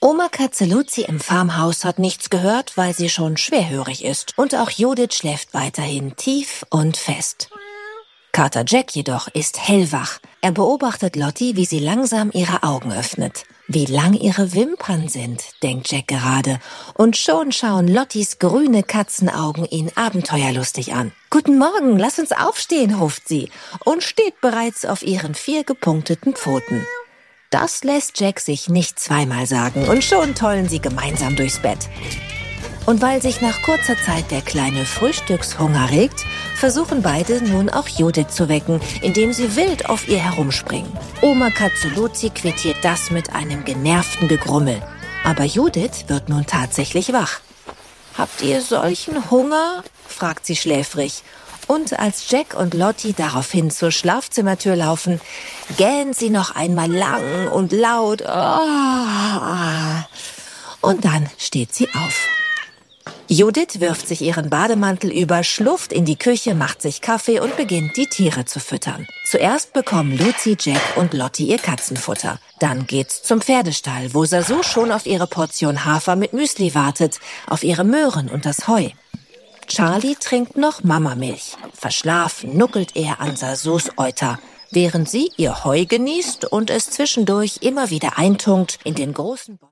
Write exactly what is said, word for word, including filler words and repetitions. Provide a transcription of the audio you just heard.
Oma Katze Luzi im Farmhaus hat nichts gehört, weil sie schon schwerhörig ist. Und auch Judith schläft weiterhin tief und fest. Kater Jack jedoch ist hellwach. Er beobachtet Lottie, wie sie langsam ihre Augen öffnet. Wie lang ihre Wimpern sind, denkt Jack gerade. Und schon schauen Lotties grüne Katzenaugen ihn abenteuerlustig an. »Guten Morgen, lass uns aufstehen«, ruft sie und steht bereits auf ihren vier gepunkteten Pfoten. Das lässt Jack sich nicht zweimal sagen und schon tollen sie gemeinsam durchs Bett. Und weil sich nach kurzer Zeit der kleine Frühstückshunger regt, versuchen beide nun auch Judith zu wecken, indem sie wild auf ihr herumspringen. Oma Katze Luzi quittiert das mit einem genervten Gegrummel. Aber Judith wird nun tatsächlich wach. »Habt ihr solchen Hunger?«, fragt sie schläfrig. Und als Jack und Lottie daraufhin zur Schlafzimmertür laufen, gähnt sie noch einmal lang und laut. Und dann steht sie auf. Judith wirft sich ihren Bademantel über, schlurft in die Küche, macht sich Kaffee und beginnt, die Tiere zu füttern. Zuerst bekommen Luzi, Jack und Lottie ihr Katzenfutter. Dann geht's zum Pferdestall, wo Sasu schon auf ihre Portion Hafer mit Müsli wartet, auf ihre Möhren und das Heu. Charlie trinkt noch Mamamilch. Verschlafen nuckelt er an Sasus Euter, während sie ihr Heu genießt und es zwischendurch immer wieder eintunkt in den großen